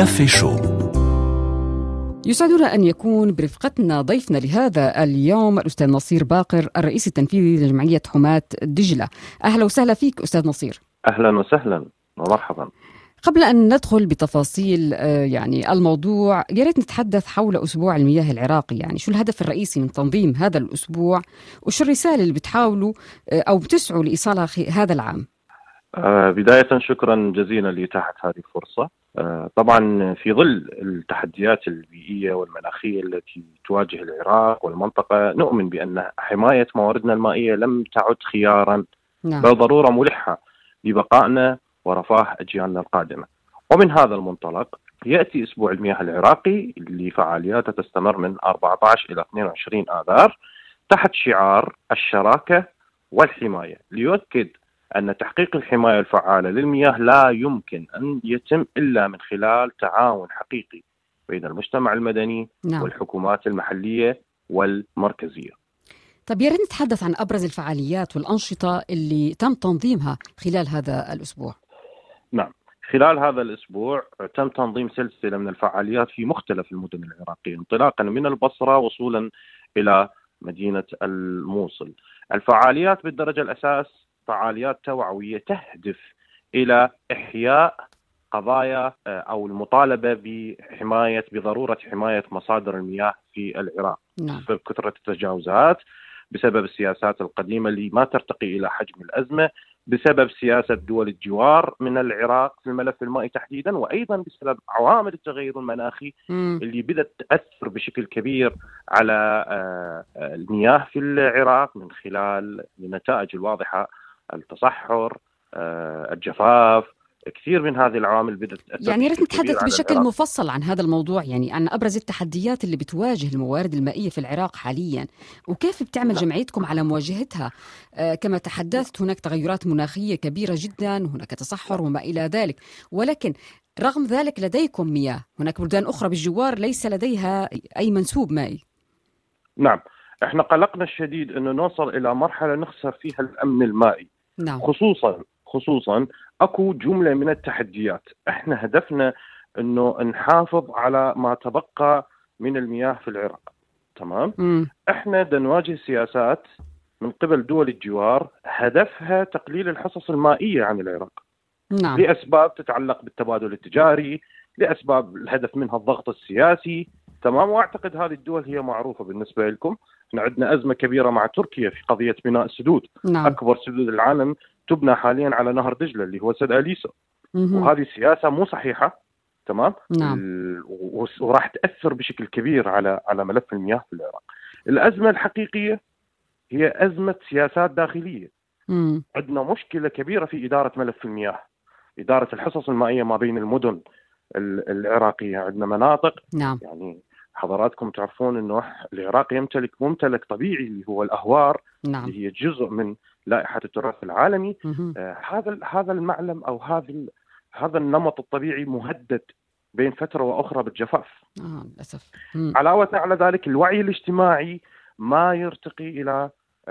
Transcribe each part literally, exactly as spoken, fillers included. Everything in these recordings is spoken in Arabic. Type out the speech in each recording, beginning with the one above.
كافي شو. يسعدنا أن يكون برفقتنا ضيفنا لهذا اليوم الأستاذ نصير باقر، الرئيس التنفيذي لجمعية حماة دجلة. أهلا وسهلا فيك أستاذ نصير. أهلا وسهلا ومرحبا. قبل أن ندخل بتفاصيل يعني الموضوع، يا ريت نتحدث حول أسبوع المياه العراقي. يعني شو الهدف الرئيسي من تنظيم هذا الأسبوع، وشو الرسالة اللي بتحاولوا أو بتسعوا لإيصالها هذا العام؟ آه بداية شكرا جزيلا لإتاحة هذه الفرصة. آه طبعا في ظل التحديات البيئية والمناخية التي تواجه العراق والمنطقة، نؤمن بأن حماية مواردنا المائية لم تعد خيارا نعم. بل ضرورة ملحة لبقائنا ورفاه أجيالنا القادمة. ومن هذا المنطلق يأتي أسبوع المياه العراقي اللي فعالياته تستمر من أربعة عشر إلى اثنين وعشرين آذار تحت شعار الشراكة والحماية، ليؤكد أن تحقيق الحماية الفعالة للمياه لا يمكن أن يتم إلا من خلال تعاون حقيقي بين المجتمع المدني نعم. والحكومات المحلية والمركزية. طب يا ريت نتحدث عن أبرز الفعاليات والأنشطة اللي تم تنظيمها خلال هذا الأسبوع. نعم، خلال هذا الأسبوع تم تنظيم سلسلة من الفعاليات في مختلف المدن العراقية، انطلاقا من البصرة وصولا إلى مدينة الموصل. الفعاليات بالدرجة الأساس فعاليات توعوية تهدف إلى إحياء قضايا أو المطالبة بحماية بضرورة حماية مصادر المياه في العراق. نعم. بسبب كثرة التجاوزات، بسبب السياسات القديمة اللي ما ترتقي إلى حجم الأزمة، بسبب سياسة دول الجوار من العراق في الملف المائي تحديدا، وأيضا بسبب عوامل التغير المناخي مم. اللي بدأت تأثر بشكل كبير على المياه في العراق من خلال النتائج الواضحة: التصحر، الجفاف. كثير من هذه العوامل بدأت تأثر. يعني ريت نتحدث بشكل مفصل عن هذا الموضوع، يعني عن أبرز التحديات اللي بتواجه الموارد المائية في العراق حاليا، وكيف بتعمل جمعيتكم على مواجهتها. آه كما تحدثت، هناك تغيرات مناخية كبيرة جدا، هناك تصحر وما إلى ذلك، ولكن رغم ذلك لديكم مياه. هناك بلدان أخرى بالجوار ليس لديها أي منسوب مائي. نعم، احنا قلقنا الشديد أنه نوصل إلى مرحلة نخسر فيها الأمن المائي. نعم. خصوصا خصوصا اكو جمله من التحديات. احنا هدفنا انه نحافظ على ما تبقى من المياه في العراق. تمام. م. احنا بدنا نواجه سياسات من قبل دول الجوار هدفها تقليل الحصص المائيه عن العراق. نعم. لاسباب تتعلق بالتبادل التجاري، لاسباب الهدف منها الضغط السياسي. تمام. واعتقد هذه الدول هي معروفه بالنسبه لكم. احنا عندنا ازمه كبيره مع تركيا في قضيه بناء السدود. نعم. اكبر سدود العالم تبنى حاليا على نهر دجلة اللي هو سد أليسا. وهذه سياسة مو صحيحة. تمام. نعم. وراح تأثر بشكل كبير على على ملف المياه في العراق. الأزمة الحقيقية هي أزمة سياسات داخلية. مم. عندنا مشكلة كبيرة في إدارة ملف المياه، إدارة الحصص المائية ما بين المدن العراقية. عندنا مناطق، نعم. يعني حضراتكم تعرفون أنه العراق يمتلك ممتلك طبيعي اللي هو الأهوار. نعم. اللي هي جزء من لائحة التراث العالمي. آه هذا هذا المعلم أو هذا هذا النمط الطبيعي مهدد بين فترة وأخرى بالجفاف. آه للأسف. علاوة على ذلك الوعي الاجتماعي ما يرتقي إلى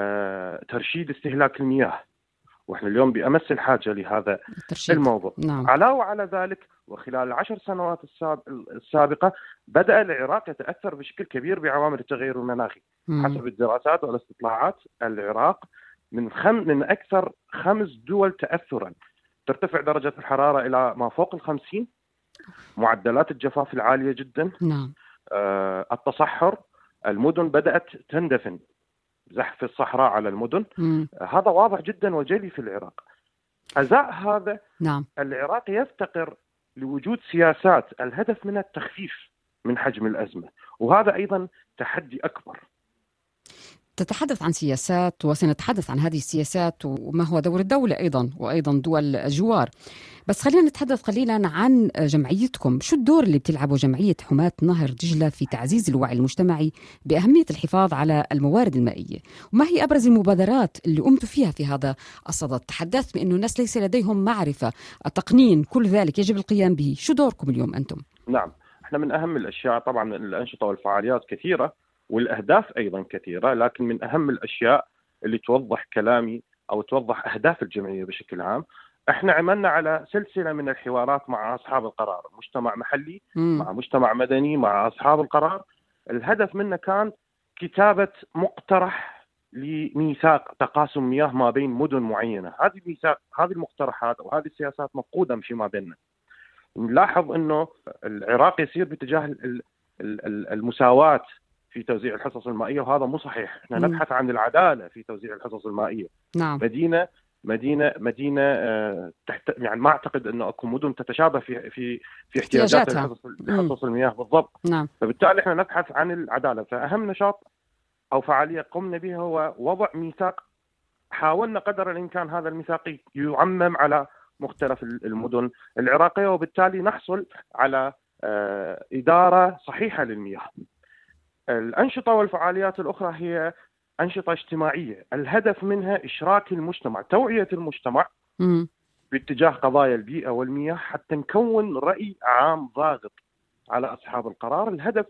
آه ترشيد استهلاك المياه، وإحنا اليوم بأمس الحاجة لهذا الترشيد. الموضوع. نعم. علاوة على ذلك، وخلال العشر سنوات السابقة بدأ العراق يتأثر بشكل كبير بعوامل التغير المناخي. مم. حسب الدراسات والاستطلاعات، العراق من خم من أكثر خمس دول تأثرا. ترتفع درجة الحرارة إلى ما فوق الخمسين، معدلات الجفاف العالية جدا. نعم. آه التصحر، المدن بدأت تندفن، زحف الصحراء على المدن. مم. آه هذا واضح جدا وجلي في العراق. أزاء هذا. نعم. العراق يفتقر لوجود سياسات الهدف منها التخفيف من حجم الأزمة، وهذا أيضا تحدي أكبر. تتحدث عن سياسات، وسنتحدث عن هذه السياسات وما هو دور الدولة أيضا وأيضا دول الجوار، بس خلينا نتحدث قليلا عن جمعيتكم. شو الدور اللي بتلعبه جمعية حماة نهر دجلة في تعزيز الوعي المجتمعي بأهمية الحفاظ على الموارد المائية، وما هي أبرز المبادرات اللي قمتوا فيها في هذا الصدد؟ تحدثت بأنه الناس ليس لديهم معرفة، التقنين، كل ذلك يجب القيام به. شو دوركم اليوم أنتم؟ نعم، احنا من أهم الأشياء طبعا الأنشطة والفعاليات كثيرة، والأهداف أيضا كثيرة، لكن من أهم الأشياء اللي توضح كلامي أو توضح أهداف الجمعية بشكل عام احنا عملنا على سلسلة من الحوارات مع أصحاب القرار، مجتمع محلي مم. مع مجتمع مدني مع أصحاب القرار. الهدف منه كان كتابة مقترح لميثاق تقاسم مياه ما بين مدن معينة. هذه الميثاق، هذه المقترحات أو هذه السياسات مفقودة فيما بيننا. نلاحظ أنه العراق يسير باتجاه المساواة في توزيع الحصص المائية، وهذا مو صحيح. احنا نبحث عن العدالة في توزيع الحصص المائية. نعم. مدينة مدينة مدينة آه تحت، يعني ما أعتقد أنه أكو مدن تتشابه في في في احتياجات الحصص المياه بالضبط. نعم. فبالتالي احنا نبحث عن العدالة. فأهم نشاط أو فعالية قمنا بها هو وضع ميثاق. حاولنا قدر الإمكان هذا الميثاق يعمم على مختلف المدن العراقية، وبالتالي نحصل على آه إدارة صحيحة للمياه. الأنشطة والفعاليات الأخرى هي أنشطة اجتماعية، الهدف منها إشراك المجتمع، توعية المجتمع م. باتجاه قضايا البيئة والمياه حتى نكون رأي عام ضاغط على أصحاب القرار. الهدف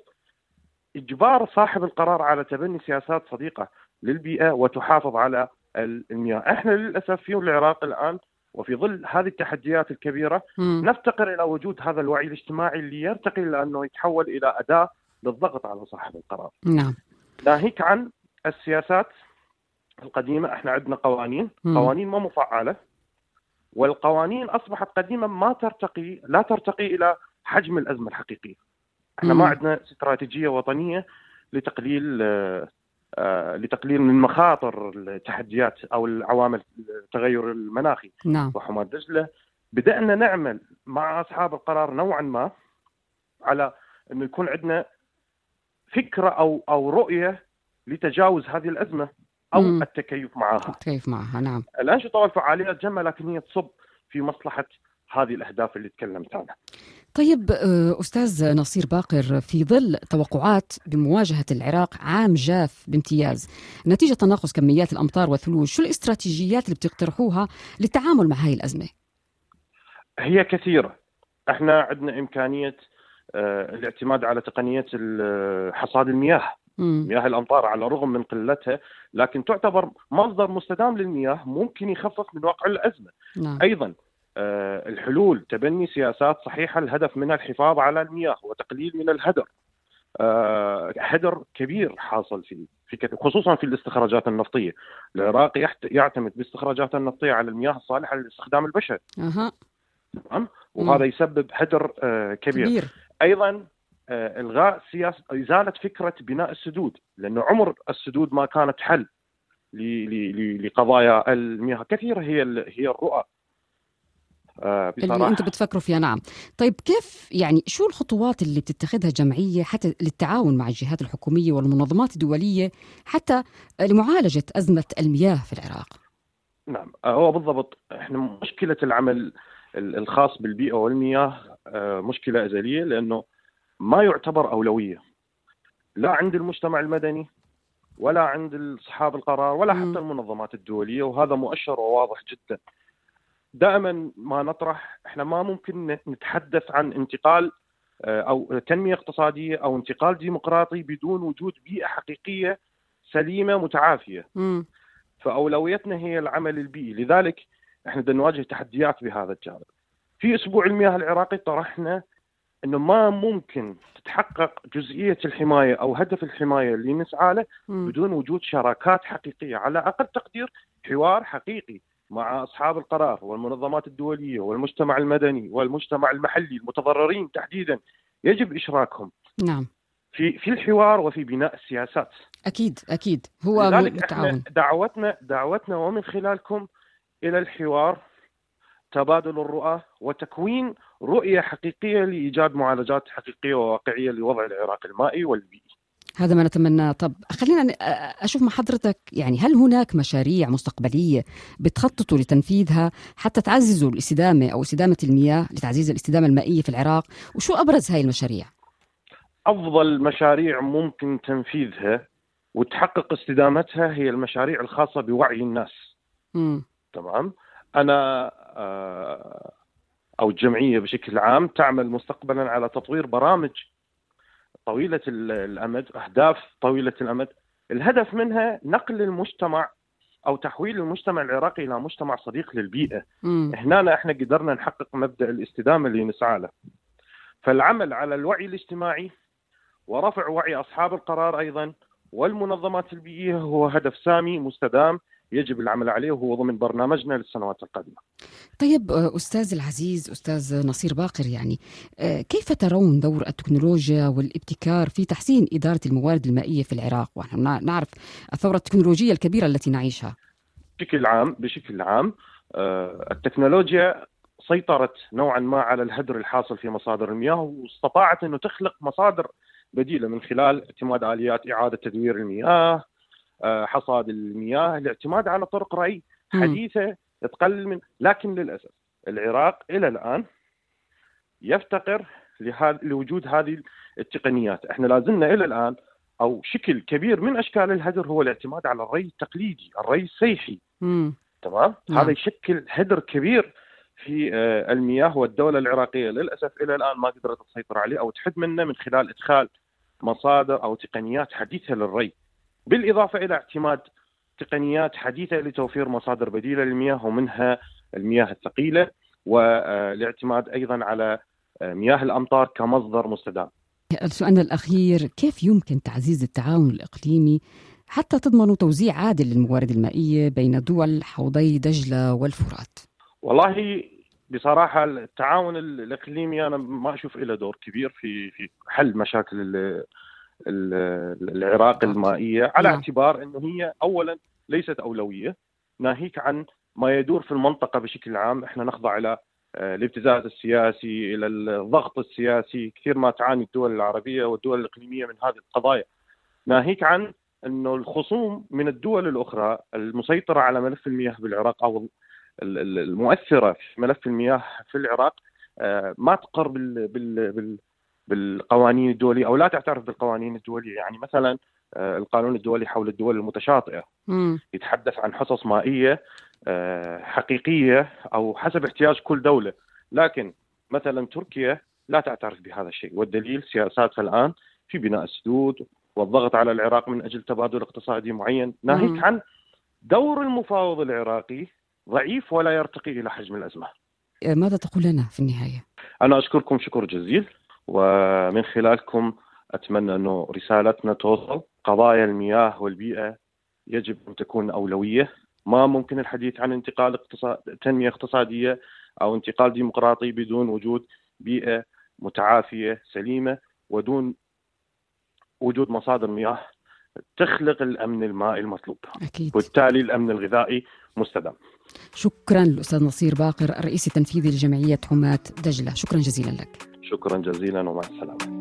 إجبار صاحب القرار على تبني سياسات صديقة للبيئة وتحافظ على المياه. إحنا للأسف في العراق الآن وفي ظل هذه التحديات الكبيرة م. نفتقر إلى وجود هذا الوعي الاجتماعي اللي يرتقي لأنه يتحول إلى أداة للضغط على صاحب القرار. نعم. ناهيك عن السياسات القديمة، احنا عندنا قوانين م. قوانين ما مفعلة، والقوانين أصبحت قديمة ما ترتقي لا ترتقي إلى حجم الأزمة الحقيقية. احنا م. ما عندنا استراتيجية وطنية لتقليل آه لتقليل من مخاطر التحديات أو العوامل التغير المناخي. نعم. وحماة دجلة بدأنا نعمل مع أصحاب القرار نوعا ما على أنه يكون عندنا فكرة أو أو رؤية لتجاوز هذه الأزمة أو مم. التكيف معها. التكيف معها. نعم. الأنشطة والفعاليات جمة، لكن هي تصب في مصلحة هذه الأهداف اللي تكلمت عنها. طيب أستاذ نصير باقر، في ظل توقعات بمواجهة العراق عام جاف بامتياز نتيجة تناقص كميات الأمطار والثلوج، شو الاستراتيجيات اللي بتقترحوها للتعامل مع هاي الأزمة؟ هي كثيرة. احنا عندنا إمكانية اه الاعتماد على تقنية حصاد المياه، مم. مياه الأمطار على الرغم من قلتها لكن تعتبر مصدر مستدام للمياه، ممكن يخفف من وقع الأزمة. نعم. أيضا آه الحلول تبني سياسات صحيحة، الهدف منها الحفاظ على المياه وتقليل من الهدر. آه هدر كبير حاصل في في خصوصا في الاستخراجات النفطية. العراق يعتمد باستخراجاته النفطية على المياه الصالحة للاستخدام البشري. أه. تمام. وهذا يسبب هدر آه كبير. كبير. أيضا آه إلغاء سياسة إزالة فكرة بناء السدود، لأنه عمر السدود ما كانت حل لقضايا المياه. كثيرة هي هي الرؤى آه اللي أنتم بتفكروا فيها. نعم. طيب كيف يعني شو الخطوات اللي بتتخذها الجمعية حتى للتعاون مع الجهات الحكومية والمنظمات الدولية حتى لمعالجة أزمة المياه في العراق؟ نعم، هو بالضبط. احنا مشكلة العمل الخاص بالبيئة والمياه مشكلة أزلية، لأنه ما يعتبر أولوية لا عند المجتمع المدني ولا عند أصحاب القرار ولا م. حتى المنظمات الدولية، وهذا مؤشر وواضح جدا. دائما ما نطرح احنا ما ممكن نتحدث عن انتقال أو تنمية اقتصادية أو انتقال ديمقراطي بدون وجود بيئة حقيقية سليمة متعافية. م. فأولويتنا هي العمل البيئي، لذلك احنا بدنا نواجه تحديات بهذا الجانب. في أسبوع المياه العراقي طرحنا أنه ما ممكن تتحقق جزئية الحماية أو هدف الحماية اللي نسعى له بدون وجود شراكات حقيقية، على أقل تقدير حوار حقيقي مع أصحاب القرار والمنظمات الدولية والمجتمع المدني والمجتمع المحلي المتضررين تحديدا، يجب إشراكهم. نعم. في في الحوار وفي بناء السياسات. أكيد أكيد هو متعاون. دعوتنا دعوتنا ومن خلالكم إلى الحوار، تبادل الرؤى وتكوين رؤية حقيقية لإيجاد معالجات حقيقية وواقعية لوضع العراق المائي والبيئي. هذا ما نتمناه. طب خلينا أشوف مع حضرتك، يعني هل هناك مشاريع مستقبلية بتخططوا لتنفيذها حتى تعززوا الاستدامة أو استدامة المياه، لتعزيز الاستدامة المائية في العراق؟ وشو أبرز هاي المشاريع؟ أفضل مشاريع ممكن تنفيذها وتحقق استدامتها هي المشاريع الخاصة بوعي الناس. م. تمام. أنا أو الجمعية بشكل عام تعمل مستقبلا على تطوير برامج طويلة الأمد، أهداف طويلة الأمد، الهدف منها نقل المجتمع أو تحويل المجتمع العراقي إلى مجتمع صديق للبيئة. مم. هنا احنا قدرنا نحقق مبدأ الاستدامة اللي نسعى له. فالعمل على الوعي الاجتماعي ورفع وعي أصحاب القرار أيضا والمنظمات البيئية هو هدف سامي مستدام يجب العمل عليه، وهو ضمن برنامجنا للسنوات القادمة. طيب أستاذ العزيز أستاذ نصير باقر، يعني كيف ترون دور التكنولوجيا والابتكار في تحسين إدارة الموارد المائية في العراق؟ ونحن نعرف الثورة التكنولوجية الكبيرة التي نعيشها. بشكل عام بشكل عام التكنولوجيا سيطرت نوعا ما على الهدر الحاصل في مصادر المياه، واستطاعت أنه تخلق مصادر بديلة من خلال اعتماد آليات إعادة تدوير المياه، حصاد المياه، الاعتماد على طرق ري حديثة تقلل من. لكن للأسف العراق إلى الآن يفتقر لهذا لوجود هذه التقنيات. احنا لازلنا إلى الآن أو شكل كبير من أشكال الهدر هو الاعتماد على الري التقليدي، الري السيحي. مم. تمام. نعم. هذا يشكل هدر كبير في المياه، والدولة العراقية للأسف إلى الآن ما قدرت تسيطر عليه أو تحد منه من خلال إدخال مصادر أو تقنيات حديثة للري، بالإضافة إلى اعتماد تقنيات حديثة لتوفير مصادر بديلة للمياه ومنها المياه الثقيلة، والاعتماد أيضا على مياه الأمطار كمصدر مستدام. السؤال الأخير، كيف يمكن تعزيز التعاون الإقليمي حتى تضمنوا توزيع عادل للموارد المائية بين دول حوضي دجلة والفرات؟ والله بصراحة التعاون الإقليمي أنا ما أشوف له دور كبير في في حل مشاكل العراق المائية، على اعتبار أنه هي أولا ليست أولوية، ناهيك عن ما يدور في المنطقة بشكل عام. احنا نخضع إلى الابتزاز السياسي، إلى الضغط السياسي، كثير ما تعاني الدول العربية والدول الإقليمية من هذه القضايا، ناهيك عن أنه الخصوم من الدول الأخرى المسيطرة على ملف المياه بالعراق أو المؤثرة في ملف المياه في العراق ما تقر بال بال بال بالقوانين الدولية أو لا تعترف بالقوانين الدولية. يعني مثلا القانون الدولي حول الدول المتشاطئة مم. يتحدث عن حصص مائية حقيقية أو حسب احتياج كل دولة، لكن مثلا تركيا لا تعترف بهذا الشيء، والدليل سياساتها الآن في بناء السدود والضغط على العراق من أجل تبادل اقتصادي معين، ناهيك عن دور المفاوض العراقي ضعيف ولا يرتقي إلى حجم الأزمة. ماذا تقول لنا في النهاية؟ أنا أشكركم شكر جزيل، ومن خلالكم أتمنى أنه رسالتنا توصل. قضايا المياه والبيئة يجب أن تكون أولوية. ما ممكن الحديث عن انتقال اقتصاد تنمية اقتصادية أو انتقال ديمقراطي بدون وجود بيئة متعافية سليمة ودون وجود مصادر مياه تخلق الأمن المائي المطلوب. أكيد. وبالتالي الأمن الغذائي مستدام. شكرا للأستاذ نصير باقر الرئيس التنفيذي لجمعية حماة دجلة، شكرا جزيلا لك. شكرا جزيلا ومع السلامة.